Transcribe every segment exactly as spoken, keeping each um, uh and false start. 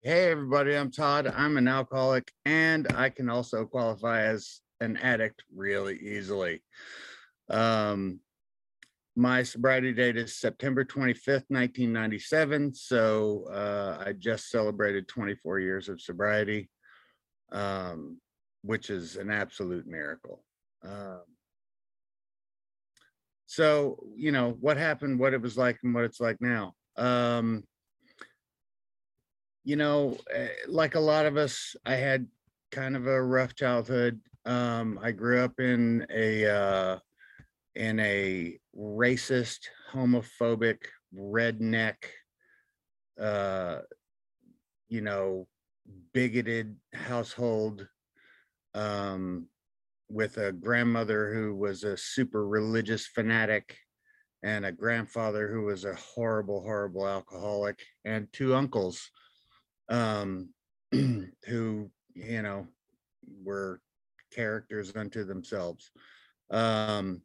Hey, everybody, I'm Todd. I'm an alcoholic and I can also qualify as an addict really easily. Um, my sobriety date is September twenty-fifth, nineteen ninety-seven. So uh, I just celebrated twenty-four years of sobriety, um, which is an absolute miracle. Um, so, you know, what happened, what it was like, and what it's like now. Um, you know, eh, like a lot of us, I had kind of a rough childhood. Um, I grew up in a uh, in a racist, homophobic, redneck, uh, you know, bigoted household, um, with a grandmother who was a super religious fanatic and a grandfather who was a horrible, horrible alcoholic, and two uncles, um, who, you know, were characters unto themselves. Um,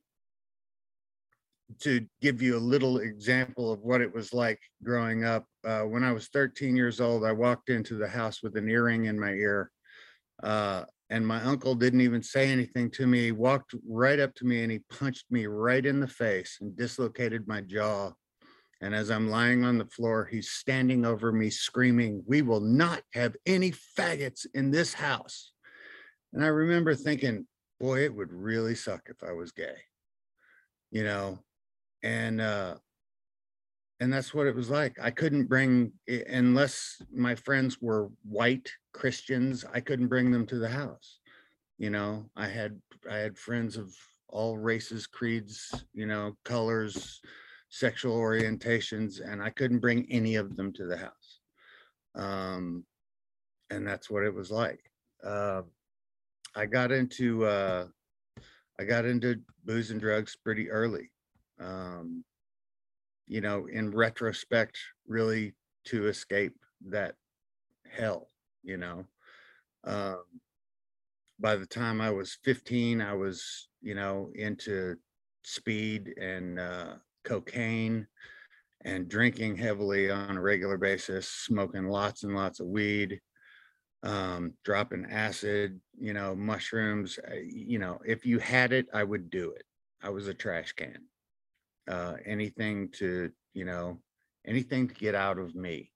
to give you a little example of what it was like growing up, uh, when I was thirteen years old, I walked into the house with an earring in my ear. Uh, and my uncle didn't even say anything to me. He walked right up to me and he punched me right in the face and dislocated my jaw. And as I'm lying on the floor, he's standing over me screaming, "We will not have any faggots in this house." And I remember thinking, boy, it would really suck if I was gay, you know? And, uh, and that's what it was like. I couldn't bring, unless my friends were white Christians, I couldn't bring them to the house. You know, I had, I had friends of all races, creeds, you know, colors, sexual orientations, and I couldn't bring any of them to the house. Um, and that's what it was like. Uh, I got into, uh, I got into booze and drugs pretty early. Um, you know, in retrospect, really to escape that hell, you know. Um, by the time I was fifteen, I was, you know, into speed and uh, cocaine and drinking heavily on a regular basis, smoking lots and lots of weed, um, dropping acid, you know, mushrooms. uh, You know, if you had it, I would do it. I was a trash can. Uh, anything to, you know, anything to get out of me.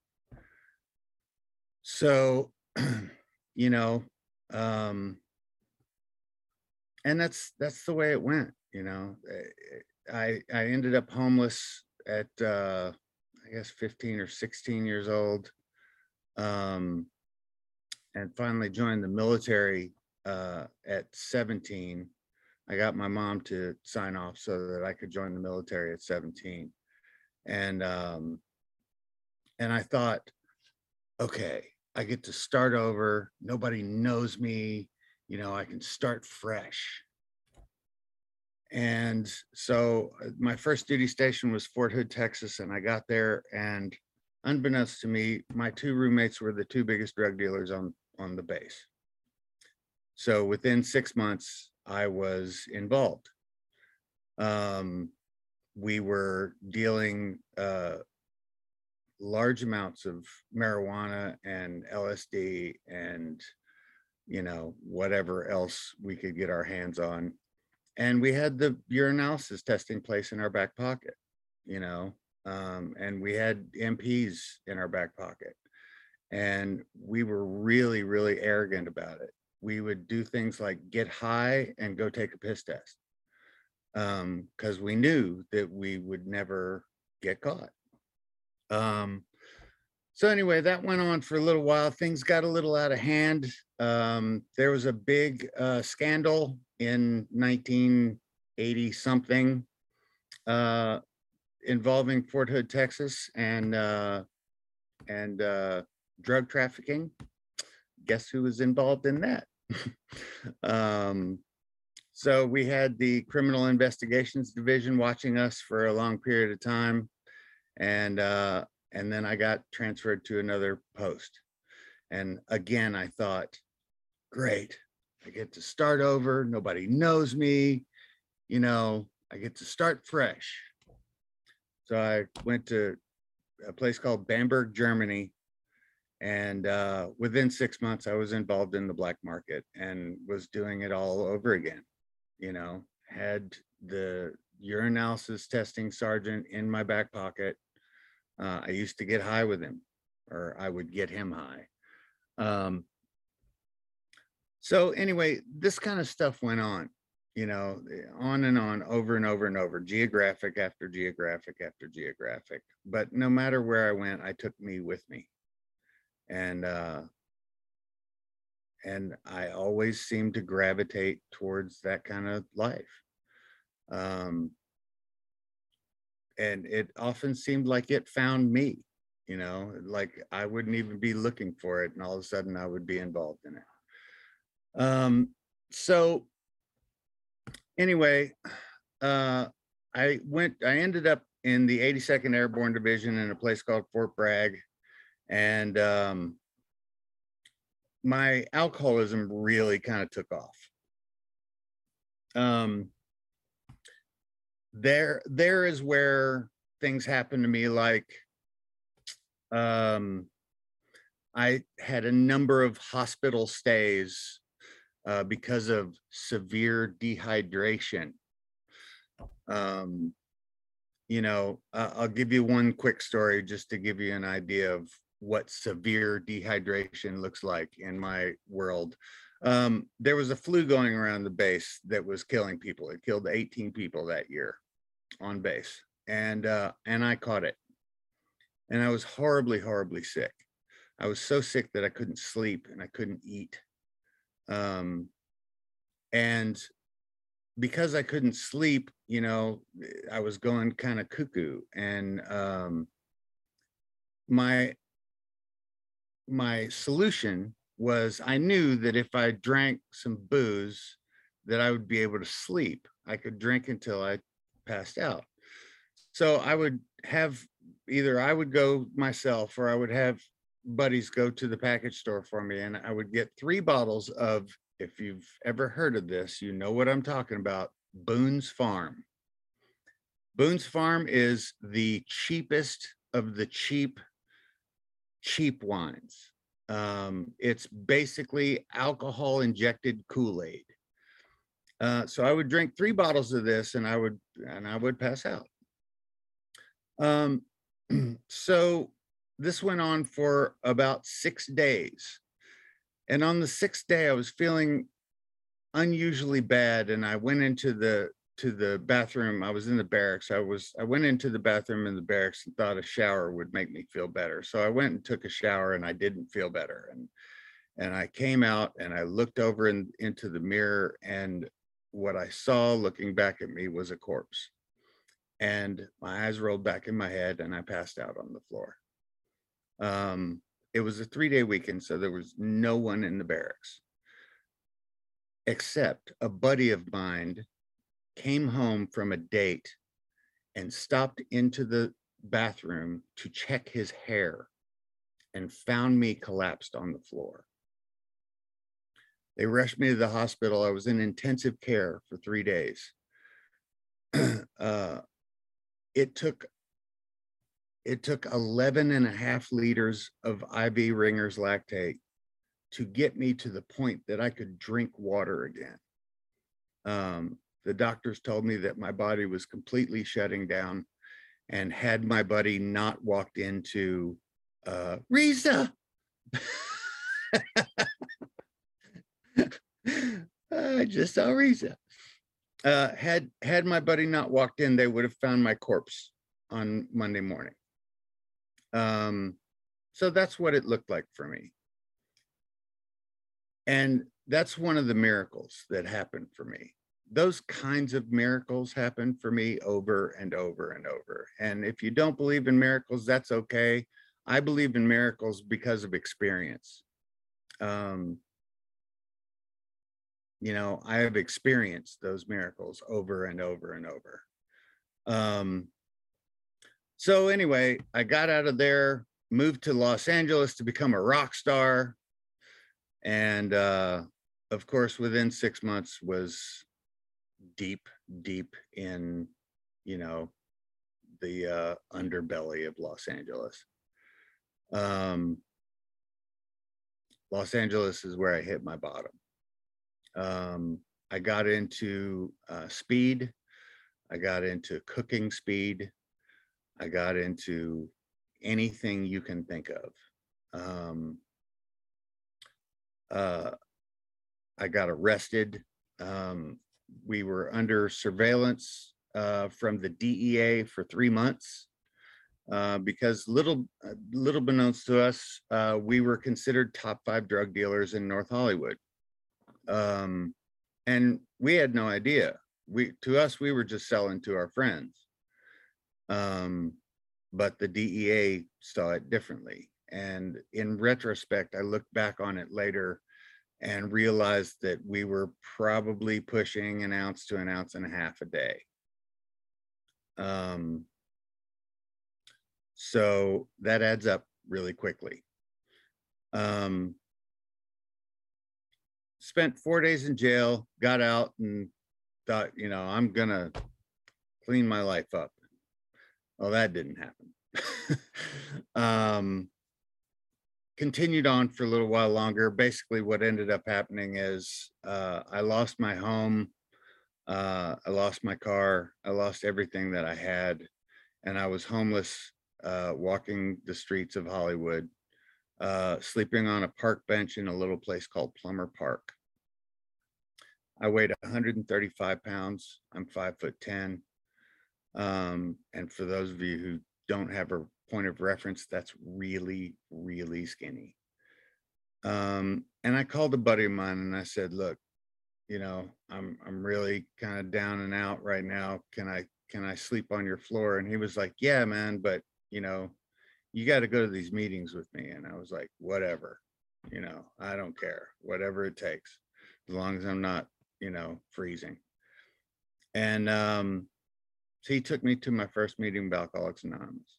So, you know, um, and that's that's the way it went. You know, Eh, I I ended up homeless at uh, I guess fifteen or sixteen years old, um, and finally joined the military uh, at seventeen. I got my mom to sign off so that I could join the military at seventeen, and um, and I thought, okay, I get to start over. Nobody knows me. You know, I can start fresh. And so uh, my first duty station was Fort Hood, Texas. And I got there, and unbeknownst to me, my two roommates were the two biggest drug dealers on, on the base. So within six months, I was involved. Um, we were dealing uh, large amounts of marijuana and L S D and, you know, whatever else we could get our hands on. And we had the urinalysis testing place in our back pocket, you know, um, and we had M Ps in our back pocket. And we were really, really arrogant about it. We would do things like get high and go take a piss test, um, because we knew that we would never get caught. Um, So anyway, that went on for a little while. Things got a little out of hand. Um, there was a big uh, scandal in nineteen eighty something, uh, involving Fort Hood, Texas, and uh, and uh, drug trafficking. Guess who was involved in that? um, so we had the Criminal Investigations Division watching us for a long period of time, and uh, and then I got transferred to another post. And again, I thought, great, I get to start over. Nobody knows me. You know, I get to start fresh. So I went to a place called Bamberg, Germany, And uh, within six months, I was involved in the black market and was doing it all over again. You know, had the urinalysis testing sergeant in my back pocket. Uh, I used to get high with him, or I would get him high. Um, so anyway, this kind of stuff went on, you know, on and on, over and over and over, geographic after geographic after geographic. But no matter where I went, I took me with me. And uh, and I always seemed to gravitate towards that kind of life. Um, and it often seemed like it found me, you know, like I wouldn't even be looking for it, and all of a sudden I would be involved in it. Um, so anyway, uh, I went, I ended up in the eighty-second Airborne Division in a place called Fort Bragg, and um, my alcoholism really kind of took off. Um, there, there is where things happen to me. Like, um, I had a number of hospital stays uh, because of severe dehydration. Um, you know, uh, I'll give you one quick story just to give you an idea of what severe dehydration looks like in my world. Um, there was a flu going around the base that was killing people. It killed eighteen people that year on base, and uh, and I caught it, and I was horribly, horribly sick. I was so sick that I couldn't sleep and I couldn't eat, um, and because I couldn't sleep, you know, I was going kind of cuckoo, and um, my my solution was I knew that if I drank some booze, that I would be able to sleep. I could drink until I passed out. So I would have either I would go myself or I would have buddies go to the package store for me, and I would get three bottles of, if you've ever heard of this, you know what I'm talking about, Boone's Farm. Boone's Farm is the cheapest of the cheap, cheap wines. Um, it's basically alcohol injected Kool-Aid. Uh, so I would drink three bottles of this and I would and I would pass out. Um, so this went on for about six days. And on the sixth day, I was feeling unusually bad. And I went into the to the bathroom. I was in the barracks. I was I went into the bathroom in the barracks and thought a shower would make me feel better. So I went and took a shower and I didn't feel better. And and I came out and I looked over in, into the mirror, and what I saw looking back at me was a corpse. And my eyes rolled back in my head and I passed out on the floor. Um, it was a three day weekend, so there was no one in the barracks except a buddy of mine came home from a date and stopped into the bathroom to check his hair and found me collapsed on the floor. They rushed me to the hospital. I was in intensive care for three days. uh, it took it took eleven and a half liters of I V Ringer's lactate to get me to the point that I could drink water again. Um, the doctors told me that my body was completely shutting down, and had my buddy not walked into uh, Risa, I just saw Risa. Uh, had had my buddy not walked in, they would have found my corpse on Monday morning. Um, so that's what it looked like for me. And that's one of the miracles that happened for me. Those kinds of miracles happen for me over and over and over. And if you don't believe in miracles, that's okay. I believe in miracles because of experience. Um, you know, I have experienced those miracles over and over and over. Um, so anyway, I got out of there, moved to Los Angeles to become a rock star. And uh, of course, within six months was deep, deep in, you know, the uh, underbelly of Los Angeles. Um, Los Angeles is where I hit my bottom. Um, I got into uh, speed. I got into cooking speed. I got into anything you can think of. Um, uh, I got arrested. Um, we were under surveillance uh, from the D E A for three months uh, because little, uh, little beknownst to us, uh, we were considered top five drug dealers in North Hollywood. Um, and we had no idea. We, to us, we were just selling to our friends. Um, but the D E A saw it differently. And in retrospect, I looked back on it later and realized that we were probably pushing an ounce to an ounce and a half a day. Um, so that adds up really quickly. Um, spent four days in jail, got out and thought, you know, I'm gonna clean my life up. Well, that didn't happen. um, continued on for a little while longer. Basically, what ended up happening is uh, I lost my home. Uh, I lost my car. I lost everything that I had. And I was homeless, uh, walking the streets of Hollywood, uh, sleeping on a park bench in a little place called Plummer Park. I weighed one hundred thirty-five pounds. I'm five foot ten. Um, and for those of you who don't have a point of reference, that's really, really skinny. Um, and I called a buddy of mine and I said, look, you know, I'm, I'm really kind of down and out right now. Can I, can I sleep on your floor? And he was like, yeah, man, but you know, you got to go to these meetings with me. And I was like, whatever, you know, I don't care, whatever it takes, as long as I'm not, you know, freezing. And, um, so he took me to my first meeting with Alcoholics Anonymous.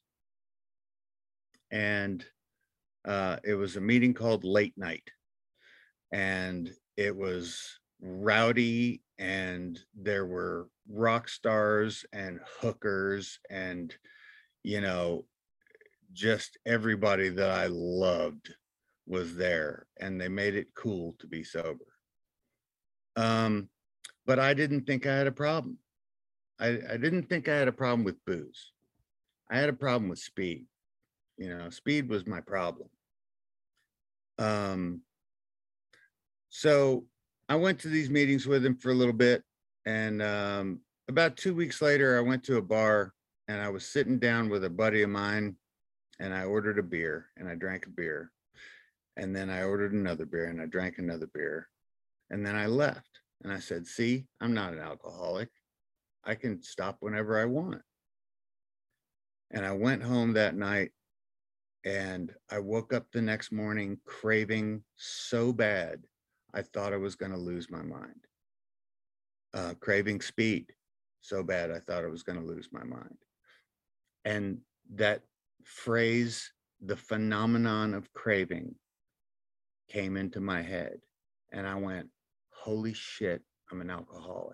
And uh, it was a meeting called Late Night. And it was rowdy, and there were rock stars and hookers and, you know, just everybody that I loved was there, and they made it cool to be sober. Um, but I didn't think I had a problem. I, I didn't think I had a problem with booze. I had a problem with speed. You know, speed was my problem. Um, so I went to these meetings with him for a little bit. And um, about two weeks later, I went to a bar and I was sitting down with a buddy of mine, and I ordered a beer and I drank a beer. And then I ordered another beer and I drank another beer. And then I left and I said, see, I'm not an alcoholic. I can stop whenever I want. And I went home that night, and I woke up the next morning craving so bad, I thought I was going to lose my mind. Uh, craving speed so bad, I thought I was going to lose my mind. And that phrase, the phenomenon of craving, came into my head. And I went, holy shit, I'm an alcoholic.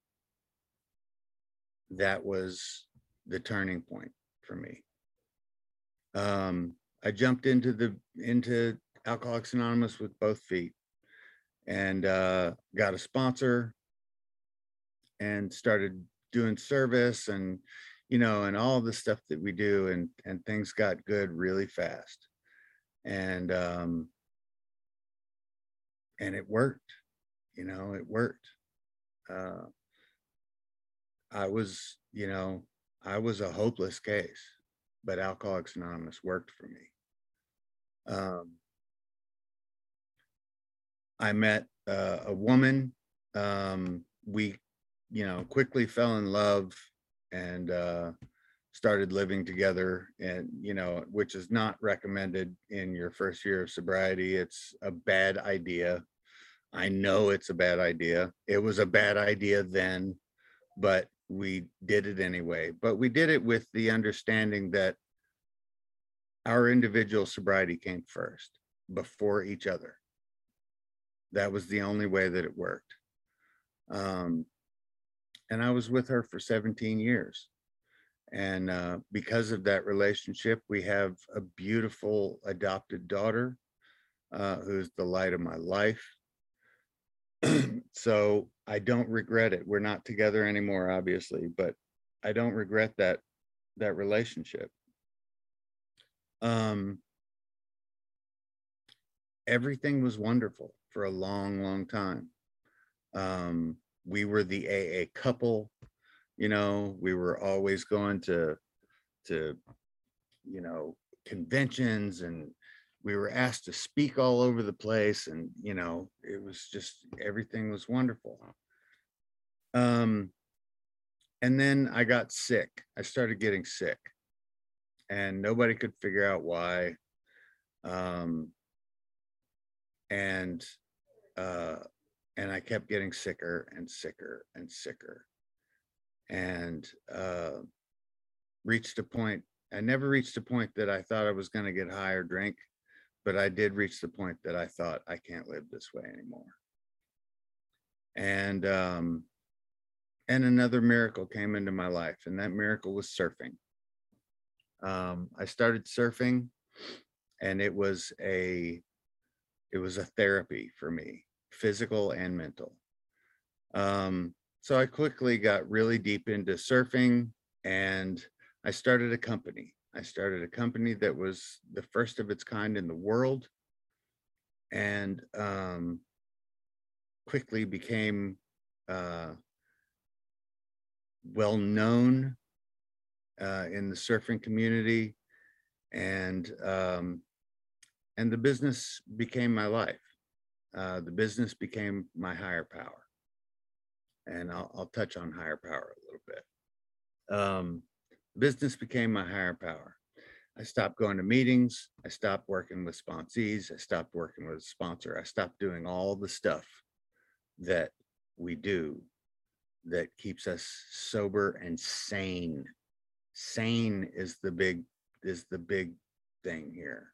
That was the turning point for me. Um, I jumped into the into Alcoholics Anonymous with both feet, and uh, got a sponsor and started doing service, and you know, and all the stuff that we do, and and things got good really fast, and um, and it worked. You know, it worked. Uh, I was, you know, I was a hopeless case, but Alcoholics Anonymous worked for me. Um, I met uh, a woman. Um, we, you know, quickly fell in love and uh, started living together. And, you know, which is not recommended in your first year of sobriety. It's a bad idea. I know it's a bad idea. It was a bad idea then, but we did it anyway. But we did it with the understanding that our individual sobriety came first before each other. That was the only way that it worked. Um, and I was with her for seventeen years. And uh, because of that relationship, we have a beautiful adopted daughter. uh, who's the light of my life. So I don't regret it. We're not together anymore, obviously, but I don't regret that that relationship. Um, everything was wonderful for a long, long time. Um, we were the A A couple, you know, we were always going to to you know conventions, and we were asked to speak all over the place, and you know it was just everything was wonderful. Um, and then I got sick. I started getting sick, and nobody could figure out why. Um, and uh, and I kept getting sicker and sicker and sicker, and uh, reached a point. I never reached a point that I thought I was going to get high or drink, but I did reach the point that I thought I can't live this way anymore. And um, and another miracle came into my life, and that miracle was surfing. Um, I started surfing, and it was a it was a therapy for me, physical and mental. Um, so I quickly got really deep into surfing, and I started a company. I started a company that was the first of its kind in the world, and um, quickly became uh, well known uh, in the surfing community, and um, and the business became my life. Uh, the business became my higher power, and I'll, I'll touch on higher power a little bit. Um, business became my higher power. I stopped going to meetings. I stopped working with sponsees. I stopped working with a sponsor. I stopped doing all the stuff that we do that keeps us sober and sane. Sane is the big is the big thing here.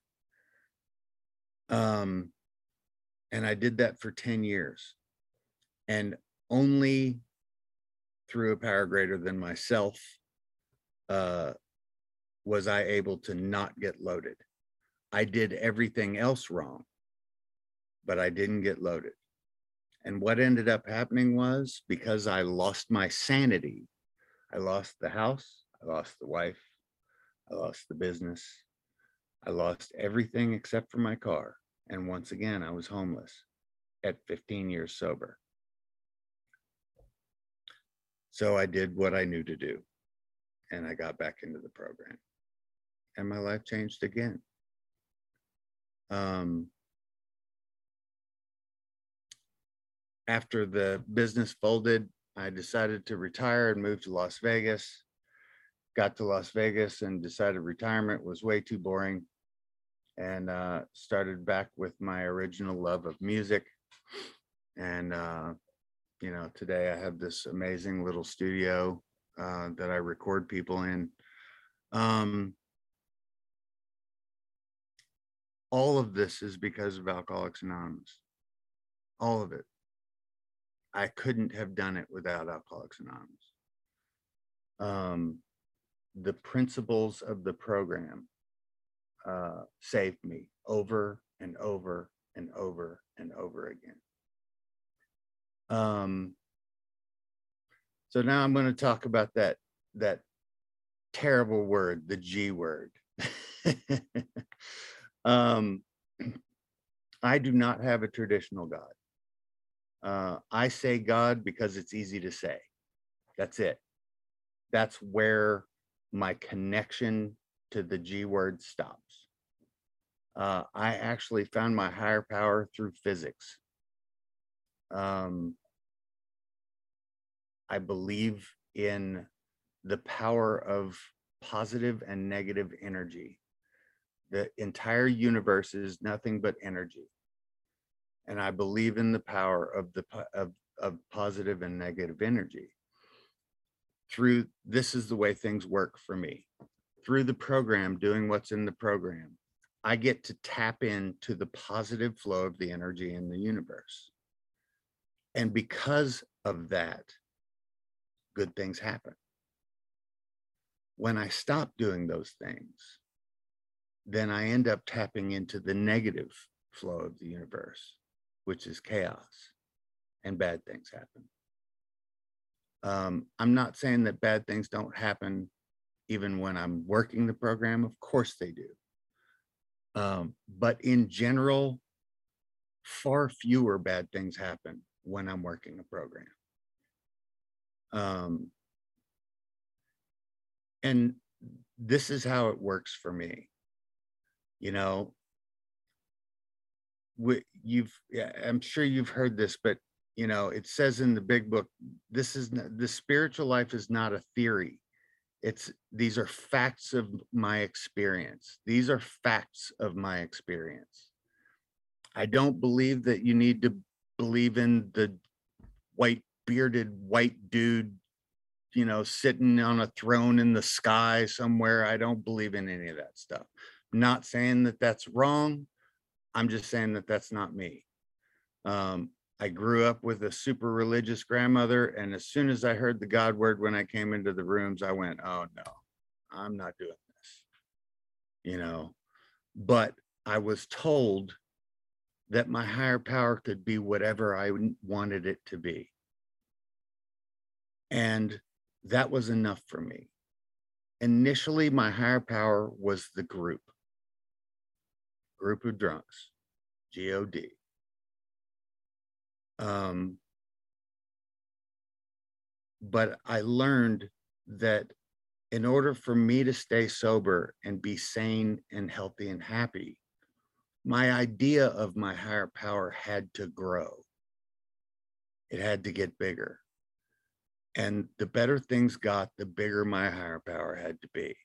Um, and I did that for ten years, and only through a power greater than myself uh, was I able to not get loaded. I did everything else wrong, but I didn't get loaded. And what ended up happening was, because I lost my sanity, I lost the house, I lost the wife, I lost the business, I lost everything except for my car. And once again, I was homeless at fifteen years sober. So I did what I knew to do, and I got back into the program, and my life changed again. Um, after the business folded, I decided to retire and move to Las Vegas. Got to Las Vegas and decided retirement was way too boring, and uh, started back with my original love of music. And, uh, you know, today I have this amazing little studio uh, that I record people in. Um, all of this is because of Alcoholics Anonymous. All of it. I couldn't have done it without Alcoholics Anonymous. Um, the principles of the program uh, saved me over and over and over and over again. Um, so now I'm going to talk about that that terrible word, the G word. um, I do not have a traditional God. Uh, I say God because it's easy to say. That's it. That's where my connection to the G word stops. Uh, I actually found my higher power through physics. Um, I believe in the power of positive and negative energy. The entire universe is nothing but energy. And I believe in the power of the of, of positive and negative energy. Through this is the way things work for me. Through the program, doing what's in the program, I get to tap into the positive flow of the energy in the universe. And because of that, good things happen. When I stop doing those things, then I end up tapping into the negative flow of the universe, which is chaos, and bad things happen. Um, I'm not saying that bad things don't happen even when I'm working the program. Of course they do. Um, but in general, far fewer bad things happen when I'm working a program. Um, and this is how it works for me. You know, we, you've, yeah, I'm sure you've heard this, but you know, it says in the big book, this is not, the spiritual life is not a theory. It's, these are facts of my experience. These are facts of my experience. I don't believe that you need to believe in the white bearded white dude, you know, sitting on a throne in the sky somewhere. I don't believe in any of that stuff. I'm not saying that that's wrong. I'm just saying that that's not me. Um, I grew up with a super religious grandmother, and as soon as I heard the God word when I came into the rooms, I went, oh no, I'm not doing this, you know. But I was told that my higher power could be whatever I wanted it to be. And that was enough for me. Initially, my higher power was the group, group of drunks, G O D. Um, but I learned that in order for me to stay sober and be sane and healthy and happy, my idea of my higher power had to grow. It had to get bigger. And the better things got, the bigger my higher power had to be.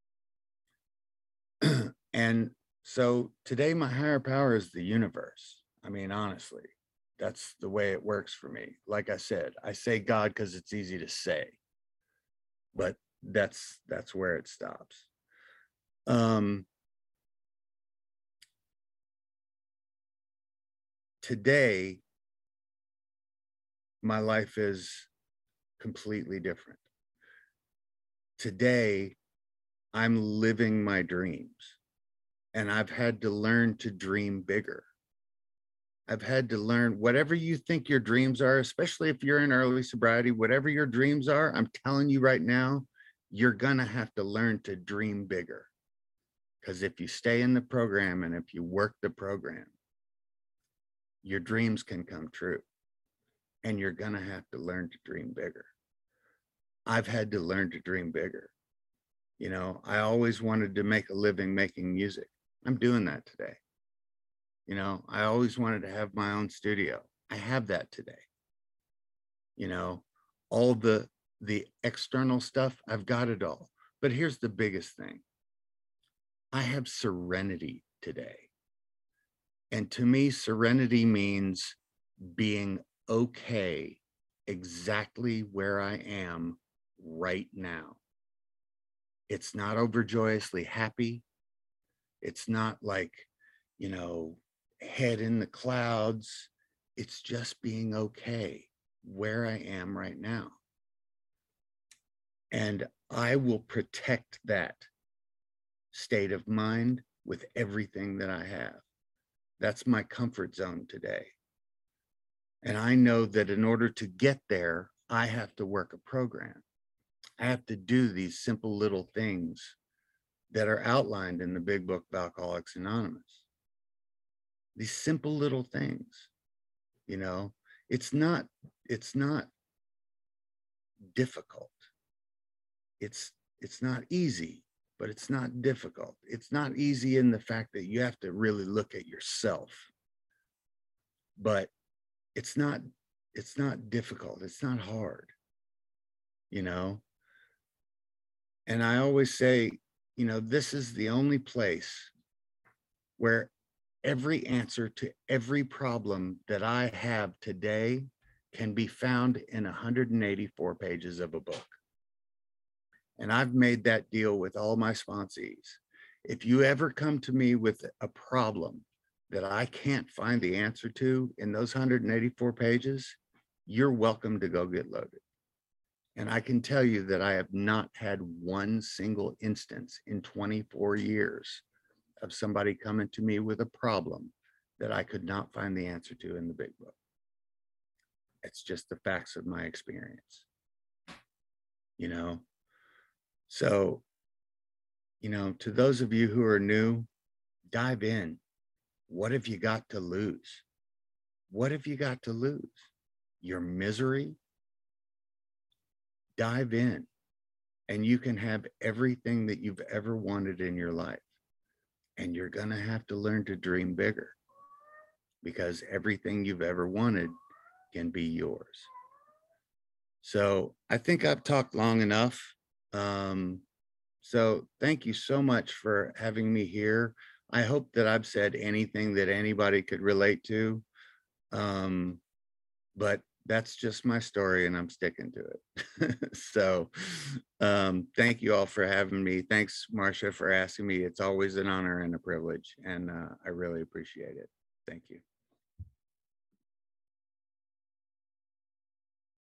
And so today, my higher power is the universe. I mean, honestly, that's the way it works for me. Like I said, I say God because it's easy to say, but that's that's where it stops. Um, today, my life is completely different. Today, I'm living my dreams, and I've had to learn to dream bigger. I've had to learn whatever you think your dreams are, especially if you're in early sobriety, whatever your dreams are, I'm telling you right now, you're going to have to learn to dream bigger. Because if you stay in the program and if you work the program, your dreams can come true. And you're going to have to learn to dream bigger. I've had to learn to dream bigger. You know, I always wanted to make a living making music. I'm doing that today. You know, I always wanted to have my own studio. I have that today. You know, all the the external stuff, I've got it all. But here's the biggest thing. I have serenity today. And to me, serenity means being okay exactly where I am right now. It's not overjoyously happy. It's not like, you know, head in the clouds. It's just being okay where I am right now. And I will protect that state of mind with everything that I have. That's my comfort zone today. And I know that in order to get there, I have to work a program. I have to do these simple little things that are outlined in the big book of Alcoholics Anonymous. These simple little things, you know, it's not, it's not difficult. It's, it's not easy, but it's not difficult. It's not easy in the fact that you have to really look at yourself, but it's not, it's not difficult. It's not hard, you know? And I always say, you know, this is the only place where every answer to every problem that I have today can be found in one hundred eighty-four pages of a book. And I've made that deal with all my sponsees. If you ever come to me with a problem that I can't find the answer to in those one hundred eighty-four pages, you're welcome to go get loaded. And I can tell you that I have not had one single instance in twenty-four years of somebody coming to me with a problem that I could not find the answer to in the big book. It's just the facts of my experience, you know? So, you know, to those of you who are new, dive in. What have you got to lose? What have you got to lose? Your misery? Dive in, and you can have everything that you've ever wanted in your life. And you're going to have to learn to dream bigger, because everything you've ever wanted can be yours. So I think I've talked long enough. Um, so thank you so much for having me here. I hope that I've said anything that anybody could relate to. Um, but that's just my story and I'm sticking to it. So um, thank you all for having me. Thanks, Marcia, for asking me. It's always an honor and a privilege, and uh, I really appreciate it. Thank you.